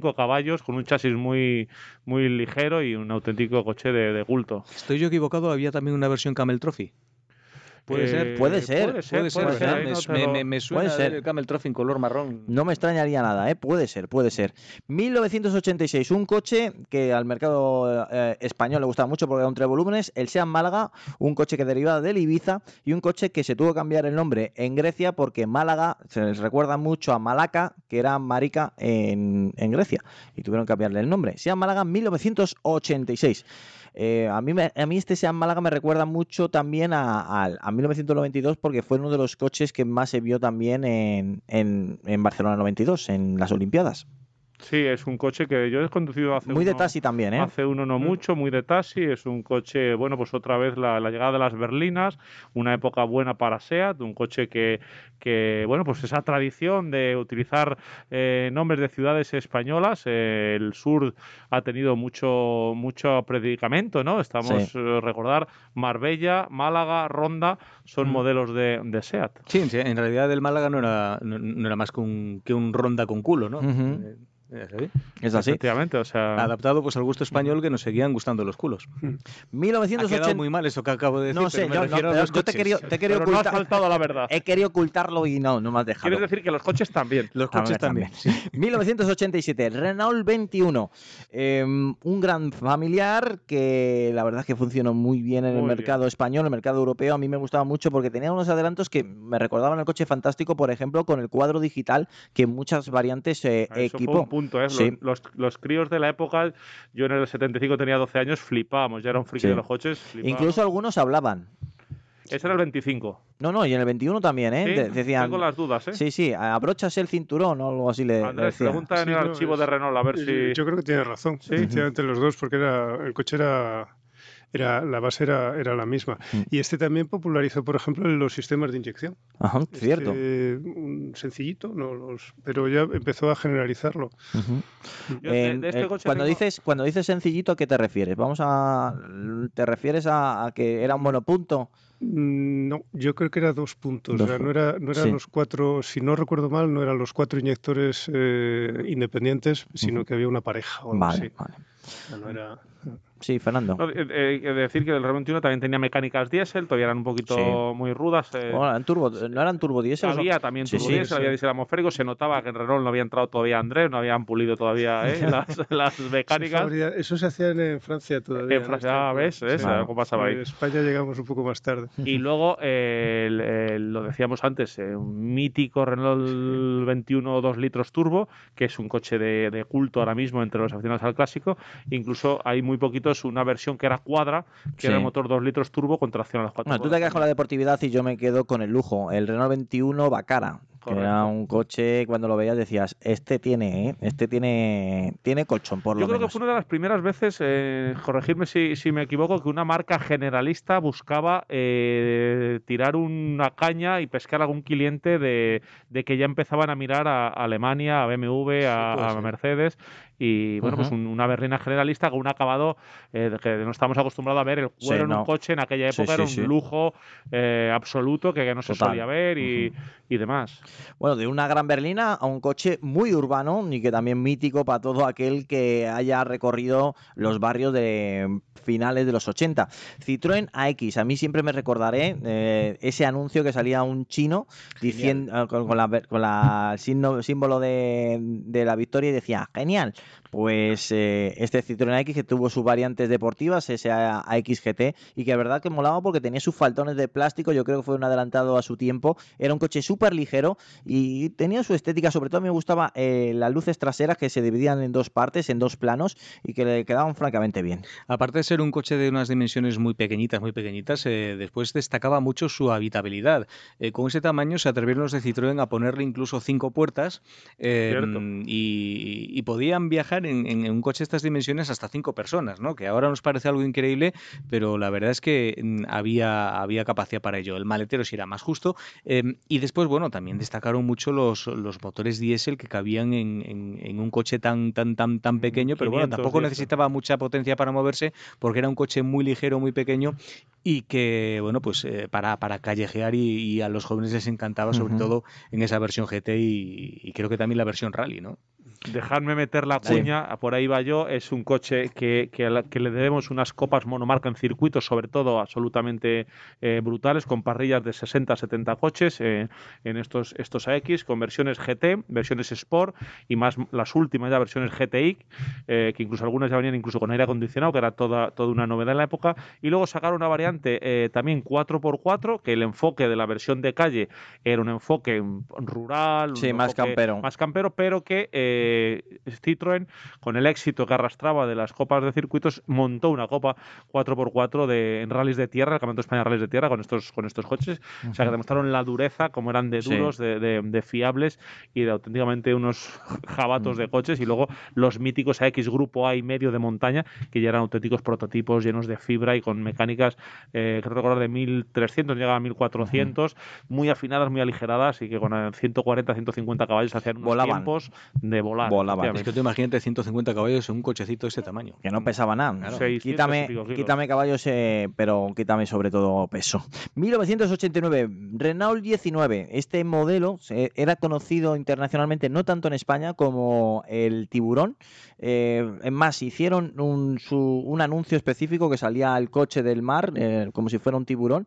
caballos, con un chasis muy, muy ligero y un auténtico coche de, de culto. ¿Estoy yo equivocado? ¿Había también una versión Camel Trophy? ¿Puede, Eh, ser? Puede ser, puede ser, Puede ser, puede ser, ¿verdad? ahí Me, no te me- lo- me- me suena Puede ser. el Camel Trophy en color marrón. No me extrañaría nada, ¿eh? Puede ser, puede ser. mil novecientos ochenta y seis, un coche que al mercado eh, español le gustaba mucho porque era un tres volúmenes, el Seat Málaga, un coche que derivaba del Ibiza y un coche que se tuvo que cambiar el nombre en Grecia porque Málaga se les recuerda mucho a Malaca, que era marica en, en Grecia, y tuvieron que cambiarle el nombre. Seat Málaga mil novecientos ochenta y seis. Eh, a, mí me, a mí este Seat Málaga me recuerda mucho también a, a, a mil novecientos noventa y dos porque fue uno de los coches que más se vio también en, en, en Barcelona noventa y dos, en las Olimpiadas. Sí, es un coche que yo he conducido hace Muy de uno- taxi también, ¿eh? Hace uno no mucho, muy de taxi. Es un coche, bueno, pues otra vez la, la llegada de las berlinas, una época buena para SEAT, un coche que, que bueno, pues esa tradición de utilizar eh, nombres de ciudades españolas. Eh, el sur ha tenido mucho, mucho predicamento, ¿no? Estamos, Sí. eh, recordar, Marbella, Málaga, Ronda, son Mm. modelos de, de SEAT. Sí, sí, en realidad el Málaga no era, no, no era más que un, que un Ronda con culo, ¿no? Ujú. Eh, es así. Es así. Efectivamente, o sea... Adaptado pues al gusto español que nos seguían gustando los culos. Ha mil novecientos ochenta. quedado muy mal eso que acabo de decir, No sé, pero me yo, no, refiero a pero los yo te he coches. querido, te he querido Pero no has ocultar- faltado a la verdad. he querido ocultarlo y no, no me has dejado. Quieres decir que los coches también. Los También, coches también. también. mil novecientos ochenta y siete, Renault veintiuno. Eh, un gran familiar que la verdad es que funcionó muy bien en el Muy mercado bien. español, en el mercado europeo. A mí me gustaba mucho porque tenía unos adelantos que me recordaban el coche fantástico, por ejemplo, con el cuadro digital que en muchas variantes eh, Eso fue equipó. un punto, ¿eh? Sí. Los, los, los críos de la época, yo en el setenta y cinco tenía doce años, flipábamos, ya era un friki Sí. de los coches. flipábamos. Incluso algunos hablaban. Ese era el veinticinco. No, no, y en el veintiuno también, ¿eh? Sí, De- decían, tengo las dudas, ¿eh? sí, sí, abrochas el cinturón o algo así le, le Andrés, decían. pregunta en Sí, el no, archivo es- de Renault a ver Yo- si... Yo creo que tienes razón, Sí. efectivamente los dos, porque era el coche era, era la base era, era la misma. Mm. Y este también popularizó, por ejemplo, los sistemas de inyección. Ajá, cierto. Este, un sencillito, no los, pero ya empezó a generalizarlo. Ujú. Yo de- En- de este eh, coche cuando tengo- dices cuando dices sencillito, ¿a qué te refieres? Vamos a ¿te refieres a, a que era un monopunto? Mm, No, yo creo que era dos puntos. Dos o sea, no, pu- era, no eran sí. los cuatro, si no recuerdo mal, no eran los cuatro inyectores eh, independientes, sino Ujú. que había una pareja o algo Vale, así. vale. O sea, no era- Sí, Fernando. No, eh, eh, he de decir que el Renault veintiuno también tenía mecánicas diésel, todavía eran un poquito Sí. muy rudas. eh, Bueno, eran turbo, ¿no eran turbo diésel? Había también Sí, turbo sí, diésel, sí. había diésel atmosférico, se notaba que en Renault no había entrado todavía Andrés, no habían pulido todavía eh, las, las se mecánicas. fabría- Eso se hacía en Francia todavía. En Francia, esta ah, época. ¿ves? ¿Ves? Sí. Algo pasaba ahí. En España llegamos un poco más tarde. Y luego, eh, el- el- lo decíamos antes, eh, un mítico Renault veintiuno dos litros turbo, que es un coche de, de culto ahora mismo entre los aficionados al clásico. Incluso hay muy poquitos una versión que era cuadra, que Sí. era el motor dos litros turbo con tracción a las cuatro Bueno, tú te quedas con la deportividad y yo me quedo con el lujo. El Renault veintiuno Bacara, que era Correcto. un coche, cuando lo veías decías, este tiene, ¿eh? este tiene, tiene colchón por lo Yo creo que menos. fue una de las primeras veces, eh, corregirme si, si me equivoco, que una marca generalista buscaba eh, tirar una caña y pescar a algún cliente de, de que ya empezaban a mirar a, a Alemania, a B M W, a, puede a ser. Mercedes. Y bueno, pues Ujú. un- una berlina generalista con un acabado eh, que no estamos acostumbrados a ver. El cuero Sí, en no. un coche en aquella Sí, época sí, era un sí. lujo eh, absoluto que, que no se Total. solía ver y, y demás. Bueno, de una gran berlina a un coche muy urbano y que también mítico para todo aquel que haya recorrido los barrios de finales de los ochenta. Citroën A X, a mí siempre me recordaré eh, ese anuncio que salía un chino diciendo eh, con, con la, con la signo- símbolo de, de la victoria y decía, genial. Pues eh, este Citroën A X que tuvo sus variantes deportivas, ese A X G T, y que la verdad que molaba porque tenía sus faltones de plástico, yo creo que fue un adelantado a su tiempo, era un coche súper ligero y tenía su estética, sobre todo a mí me gustaba eh, las luces traseras que se dividían en dos partes, en dos planos y que le quedaban francamente bien. Aparte de ser un coche de unas dimensiones muy pequeñitas, muy pequeñitas, eh, después destacaba mucho su habitabilidad. Eh, con ese tamaño se atrevieron los de Citroën a ponerle incluso cinco puertas eh, Cierto. y, y podían viajar en, en un coche de estas dimensiones hasta cinco personas, ¿no? Que ahora nos parece algo increíble, pero la verdad es que mm, había, había capacidad para ello. El maletero sí era más justo. Eh, y después, bueno, también destacaron mucho los, los motores diésel que cabían en, en- en un coche tan, tan, tan, tan pequeño, pero bueno, quinientos tampoco diésel. necesitaba mucha potencia para moverse porque era un coche muy ligero, muy pequeño y que, bueno, pues eh, para, para callejear y, y a los jóvenes les encantaba, sobre Ujú. todo en esa versión G T y, y creo que también la versión Rally, ¿no? Dejadme meter la cuña, sí. Por ahí va yo. Es un coche que, que, la, que le debemos unas copas monomarca en circuitos, sobre todo absolutamente eh, brutales, con parrillas de sesenta a setenta coches eh, en estos, estos A X, con versiones G T, versiones Sport y más las últimas ya versiones G T I, eh, que incluso algunas ya venían incluso con aire acondicionado, que era toda, toda una novedad en la época. Y luego sacaron una variante eh, también cuatro por cuatro, que el enfoque de la versión de calle era un enfoque rural, un sí, más campero. más campero, pero que eh, Citroën, con el éxito que arrastraba de las copas de circuitos, montó una copa cuatro por cuatro de, en rallies de tierra, el Campeonato de España de Rallys de Tierra, con estos, con estos coches. Uh-huh. O sea, que demostraron la dureza, como eran de duros, sí. de, de, de fiables y de auténticamente unos jabatos uh-huh. de coches. Y luego los míticos A X Grupo A y medio de montaña, que ya eran auténticos prototipos llenos de fibra y con mecánicas, eh, creo recordar, de mil trescientos, llegaba a mil cuatrocientos, uh-huh. muy afinadas, muy aligeradas y que con ciento cuarenta, ciento cincuenta caballos hacían unos Volaban. tiempos de volar. Volaban. Es que tú imagínate ciento cincuenta caballos en un cochecito de ese tamaño. Que no pesaba nada. Claro. Quítame, quítame caballos, eh, pero quítame sobre todo peso. mil novecientos ochenta y nueve, Renault diecinueve. Este modelo eh, era conocido internacionalmente, no tanto en España como el Tiburón. Eh, es más, hicieron un, su, un anuncio específico que salía el coche del mar, eh, como si fuera un tiburón,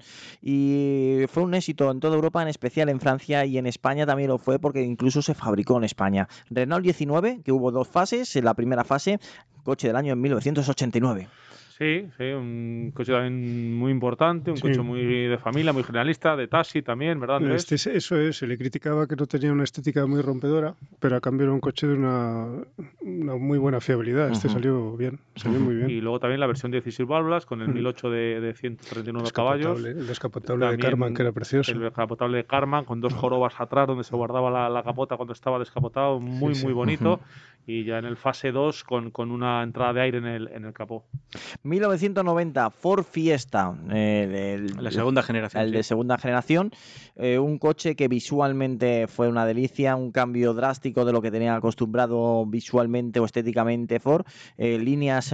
y fue un éxito en toda Europa, en especial en Francia, y en España también lo fue porque incluso se fabricó en España. Renault diecinueve, que hubo dos fases. En la primera fase, coche del año en mil novecientos ochenta y nueve. Sí, sí, un coche también muy importante, un sí. coche muy de familia, muy generalista, de taxi también, ¿verdad, Andrés? Este, eso es, se le criticaba que no tenía una estética muy rompedora, pero a cambio era un coche de una, una muy buena fiabilidad. Este uh-huh. salió bien, salió uh-huh. muy bien. Y luego también la versión dieciséis válvulas con el uh-huh. mil ocho de, de ciento treinta y nueve caballos. El descapotable también de Karmann, que era precioso. El descapotable de Karmann, con dos jorobas atrás donde se guardaba la, la capota cuando estaba descapotado, muy, sí, sí. muy bonito. Uh-huh. Y ya en el fase dos con, con una entrada de aire en el, en el capó. mil novecientos noventa, Ford Fiesta, eh, el, la segunda generación. El sí. de segunda generación, eh, un coche que visualmente fue una delicia, un cambio drástico de lo que tenía acostumbrado visualmente o estéticamente Ford, eh, líneas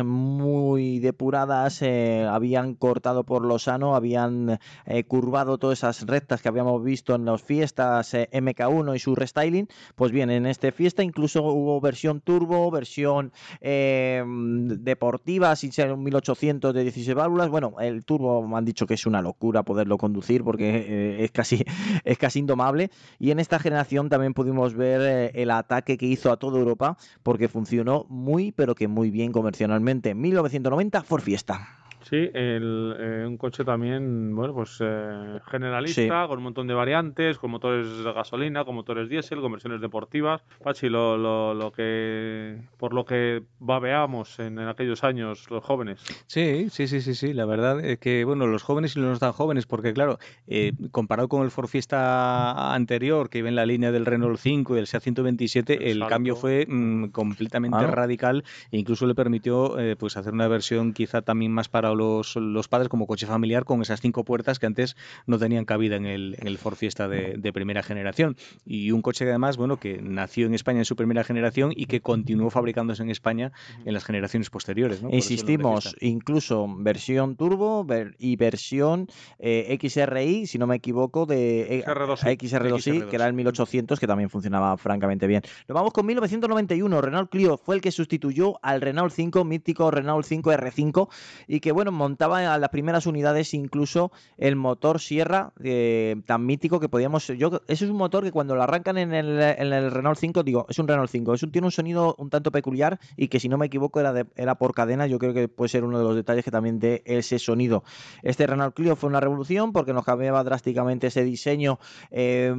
muy depuradas, eh, habían cortado por lo sano, habían eh, curvado todas esas rectas que habíamos visto en los Fiestas eh, M K uno y su restyling. Pues bien, en este Fiesta incluso hubo versión turbo, versión eh, deportiva, sin ser un mil ochocientos de dieciséis válvulas. Bueno, el turbo me han dicho que es una locura poderlo conducir porque eh, es casi es casi indomable. Y en esta generación también pudimos ver eh, el ataque que hizo a toda Europa porque funcionó muy, pero que muy bien comercialmente. mil novecientos noventa, Ford Fiesta. Sí, el, eh, un coche también, bueno, pues eh, generalista, sí. con un montón de variantes, con motores de gasolina, con motores diésel, con versiones deportivas. Pachi, lo, lo, lo que, por lo que babeamos en, en aquellos años los jóvenes. Sí, sí, sí, sí, sí. La verdad es que, bueno, los jóvenes y los no tan jóvenes, porque claro, eh, comparado con el Ford Fiesta anterior, que iba en la línea del Renault cinco y el SEAT ciento veintisiete, el, el cambio fue mmm, completamente ah. radical e incluso le permitió eh, pues hacer una versión quizá también más para Los, los padres como coche familiar con esas cinco puertas que antes no tenían cabida en el, en el Ford Fiesta de, de primera generación. Y un coche que además, bueno, que nació en España en su primera generación y que continuó fabricándose en España en las generaciones posteriores, ¿no? Insistimos, incluso versión turbo ver, y versión eh, X R I, si no me equivoco, de X R dos i, X R dos i, que era el mil ochocientos, que también funcionaba francamente bien. Nos vamos con mil novecientos noventa y uno. Renault Clio fue el que sustituyó al Renault cinco, mítico Renault cinco R cinco, y que bueno, montaba a las primeras unidades incluso el motor Sierra eh, tan mítico que podíamos... Yo, ese es un motor que cuando lo arrancan en el, en el Renault cinco, digo, es un Renault cinco, es un, tiene un sonido un tanto peculiar y que si no me equivoco era, de, era por cadena. Yo creo que puede ser uno de los detalles que también dé ese sonido. Este Renault Clio fue una revolución porque nos cambiaba drásticamente ese diseño eh,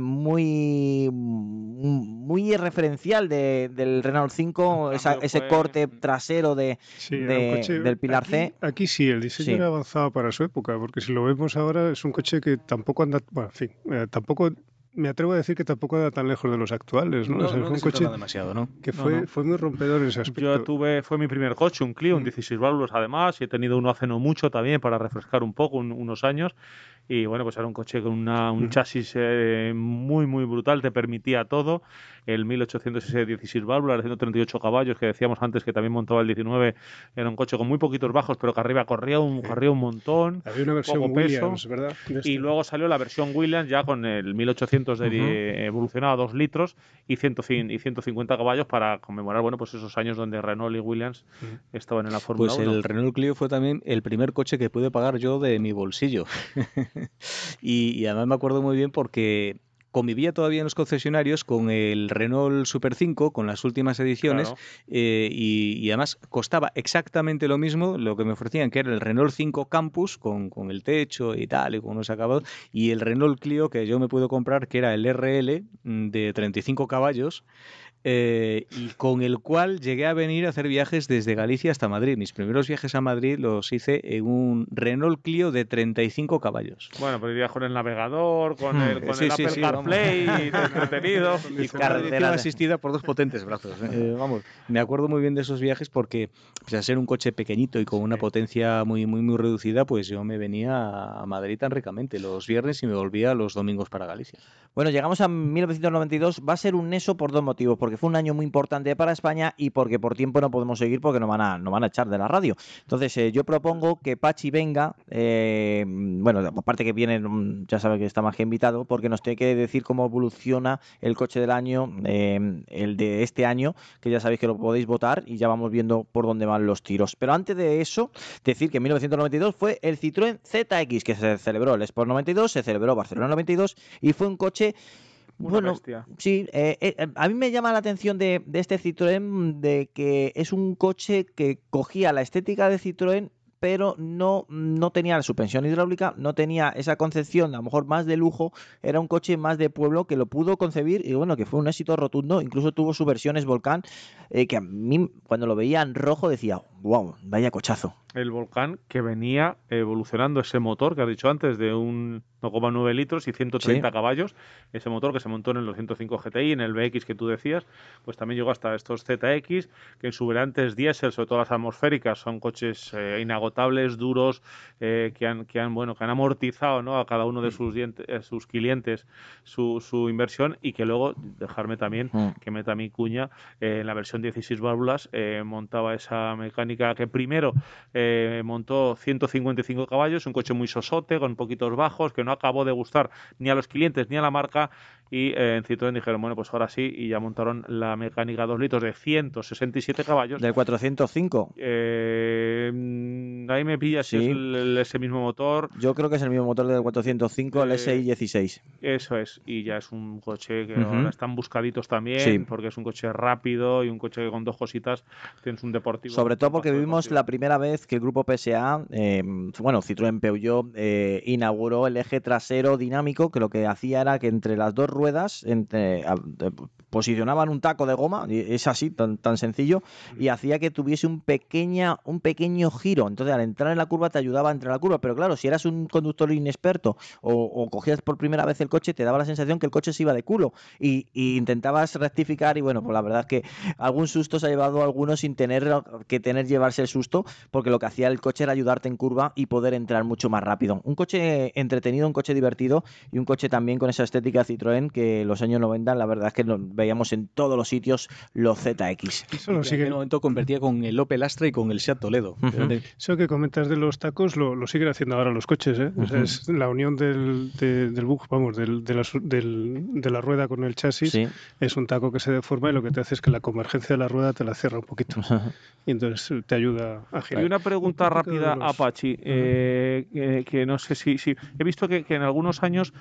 muy muy referencial de, del Renault cinco, esa, ese fue... corte trasero de, sí, de coche, del Pilar aquí, C. Aquí sí, el diseño sí. era avanzado para su época, porque si lo vemos ahora es un coche que tampoco anda, bueno, en fin, eh, tampoco, me atrevo a decir que tampoco anda tan lejos de los actuales, ¿no? No, o sea, no fue un coche demasiado, ¿no? que fue, no, no. fue muy rompedor en ese aspecto. Yo tuve, fue mi primer coche, un Clio, un dieciséis válvulas además, y he tenido uno hace no mucho también para refrescar un poco, un, unos años. y bueno, pues era un coche con una, un chasis eh, muy, muy brutal, te permitía todo. El mil ochocientos ese dieciséis válvulas, de ciento treinta y ocho caballos, que decíamos antes que también montaba el diecinueve, era un coche con muy poquitos bajos, pero que arriba corría un, corría un montón. Había una versión poco Williams, peso, ¿verdad? De y este. luego salió la versión Williams ya con el mil ochocientos de, uh-huh. evolucionado a dos litros y, cien, y ciento cincuenta caballos para conmemorar, bueno, pues esos años donde Renault y Williams uh-huh. estaban en la Fórmula pues uno. El Renault Clio fue también el primer coche que pude pagar yo de mi bolsillo. y, y además me acuerdo muy bien porque convivía todavía en los concesionarios con el Renault Super cinco, con las últimas ediciones, claro. eh, y, y además costaba exactamente lo mismo lo que me ofrecían, que era el Renault cinco Campus, con, con el techo y tal, y con unos acabados, y el Renault Clio que yo me pude comprar, que era el R L de treinta y cinco caballos, Eh, y con el cual llegué a venir a hacer viajes desde Galicia hasta Madrid. Mis primeros viajes a Madrid los hice en un Renault Clio de treinta y cinco caballos. Bueno, pero irías con el navegador, con el, con sí, el sí, Apple sí, CarPlay, y entretenido. Y con la dirección asistida por dos potentes brazos. ¿eh? Eh, vamos, me acuerdo muy bien de esos viajes porque, pues, al ser un coche pequeñito y con una potencia muy, muy, muy reducida, pues yo me venía a Madrid tan ricamente los viernes y me volvía los domingos para Galicia. Bueno, llegamos a mil novecientos noventa y dos. Va a ser un eso por dos motivos. Porque fue un año muy importante para España y porque por tiempo no podemos seguir porque nos van a, nos van a echar de la radio. Entonces, eh, yo propongo que Pachi venga, eh, bueno, aparte que viene, ya sabe que está más que invitado, porque nos tiene que decir cómo evoluciona el coche del año, eh, el de este año, que ya sabéis que lo podéis votar y ya vamos viendo por dónde van los tiros. Pero antes de eso, decir que en mil novecientos noventa y dos fue el Citroën Z X, que se celebró el Sport noventa y dos, se celebró Barcelona noventa y dos y fue un coche Una bueno, bestia. Sí, eh, eh, a mí me llama la atención de, de este Citroën de que es un coche que cogía la estética de Citroën, pero no, no tenía la suspensión hidráulica, no tenía esa concepción, a lo mejor más de lujo, era un coche más de pueblo que lo pudo concebir y bueno, que fue un éxito rotundo, incluso tuvo sus versiones Volcán, eh, que a mí cuando lo veía en rojo decía, wow, vaya cochazo. El Volcán que venía evolucionando ese motor que has dicho antes de un uno coma nueve litros y ciento treinta sí. caballos, ese motor que se montó en el doscientos cinco G T I, en el B X que tú decías, pues también llegó hasta estos Z X, que en su variantes diésel, sobre todo las atmosféricas, son coches eh, inagotables, duros, eh, que han que han bueno que han amortizado, ¿no?, a cada uno de sus dientes, eh, sus clientes su, su inversión, y que luego, dejarme también mm. que meta mi cuña, eh, en la versión dieciséis válvulas eh, montaba esa mecánica que primero eh, montó ciento cincuenta y cinco caballos, un coche muy sosote, con poquitos bajos, que no acabó de gustar ni a los clientes ni a la marca, y eh, en Citroën dijeron, bueno, pues ahora sí, y ya montaron la mecánica dos litros de ciento sesenta y siete caballos. ¿Del cuatrocientos cinco? Eh, ahí me pillas sí. si es el, el, ese mismo motor. Yo creo que es el mismo motor del cuatrocientos cinco, eh, el S I dieciséis. Eso es, y ya es un coche que uh-huh. ahora están buscaditos también, sí. porque es un coche rápido y un coche que con dos cositas tienes un deportivo. Sobre todo porque vimos deportivo. La primera vez que el grupo P S A, eh, bueno, Citroën Peugeot, eh, inauguró el eje trasero dinámico, que lo que hacía era que entre las dos ruedas entre, a, de, posicionaban un taco de goma, y es así, tan, tan sencillo, y hacía que tuviese un, pequeña, un pequeño giro. Entonces, al entrar en la curva te ayudaba a entrar en la curva, pero claro, si eras un conductor inexperto o, o cogías por primera vez el coche, te daba la sensación que el coche se iba de culo y, y intentabas rectificar y bueno, pues la verdad es que algún susto se ha llevado a algunos sin tener que tener llevarse el susto, porque lo que hacía el coche era ayudarte en curva y poder entrar mucho más rápido. Un coche entretenido, un coche divertido y un coche también con esa estética Citroën que los años noventa la verdad es que lo veíamos en todos los sitios, los Z X. Eso lo sigue. En aquel momento convertía con el Opel Astra y con el Seat Toledo. Uh-huh. Eso que comentas de los tacos lo, lo siguen haciendo ahora los coches, ¿eh? Uh-huh. O sea, es la unión del, de, del bug, vamos, del, de, la, del, de la rueda con el chasis, sí. Es un taco que se deforma y lo que te hace es que la convergencia de la rueda te la cierra un poquito. Uh-huh. Y entonces te ayuda a girar. Y una pregunta un rápida a Pachi, uh-huh. eh, que, que no sé si, si... He visto que, que en algunos años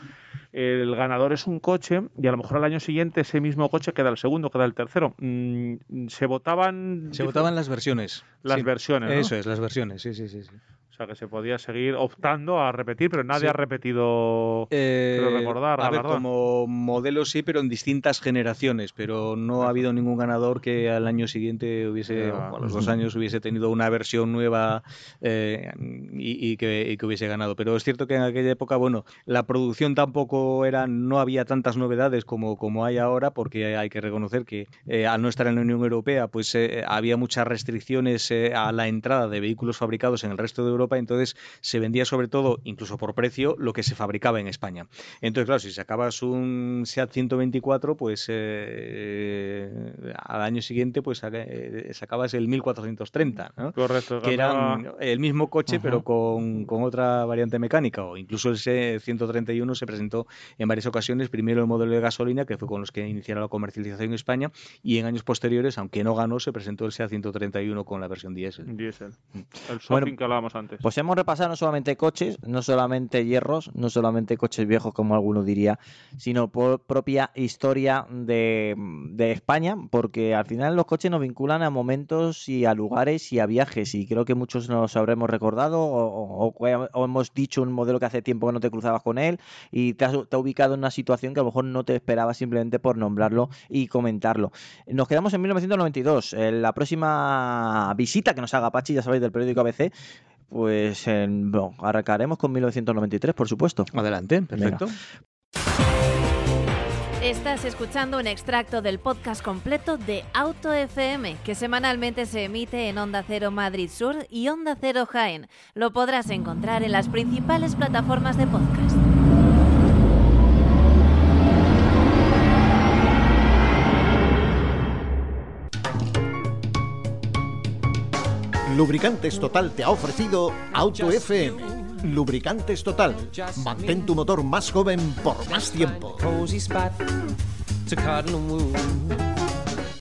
el ganador es un coche y a lo mejor al año siguiente ese mismo coche queda el segundo, queda el tercero. Mm, se votaban... Se votaban las versiones. Las sí. versiones, ¿no? Eso es, las versiones, sí, sí, sí. sí. O sea, que se podía seguir optando a repetir, pero nadie sí. ha repetido, eh, quiero recordar, a la ver, verdad. Como modelo sí, pero en distintas generaciones, pero no ha habido ningún ganador que al año siguiente hubiese, o a los dos años hubiese tenido una versión nueva eh, y, y, que, y que hubiese ganado. Pero es cierto que en aquella época, bueno, la producción tampoco era, no había tantas novedades como, como hay ahora, porque hay que reconocer que eh, al no estar en la Unión Europea, pues eh, había muchas restricciones eh, a la entrada de vehículos fabricados en el resto de Europa. Europa, entonces se vendía sobre todo, incluso por precio, lo que se fabricaba en España. Entonces, claro, si sacabas un SEAT ciento veinticuatro, pues eh, al año siguiente pues sacabas el mil cuatrocientos treinta, ¿no? Correcto. Que ganaba... era el mismo coche, uh-huh. pero con, con otra variante mecánica, o incluso el ciento treinta y uno se presentó en varias ocasiones, primero el modelo de gasolina, que fue con los que iniciaron la comercialización en España, y en años posteriores, aunque no ganó, se presentó el SEAT ciento treinta y uno con la versión diésel. Diésel. El shopping Bueno, que hablábamos antes. Pues hemos repasado no solamente coches, no solamente hierros, no solamente coches viejos, como alguno diría, sino por propia historia de, de España, porque al final los coches nos vinculan a momentos y a lugares y a viajes, y creo que muchos nos habremos recordado o, o, o hemos dicho un modelo que hace tiempo que no te cruzabas con él y te has, te has ubicado en una situación que a lo mejor no te esperabas simplemente por nombrarlo y comentarlo. Nos quedamos en mil novecientos noventa y dos. En la próxima visita que nos haga Pachi, ya sabéis, del periódico A B C, pues en, bueno, arrancaremos con mil novecientos noventa y tres, por supuesto. Adelante, perfecto. Venga. Estás escuchando un extracto del podcast completo de Auto F M, que semanalmente se emite en Onda Cero Madrid Sur y Onda Cero Jaén. Lo podrás encontrar en las principales plataformas de podcast. Lubricantes Total te ha ofrecido Auto F M. Lubricantes Total. Mantén tu motor más joven por más tiempo.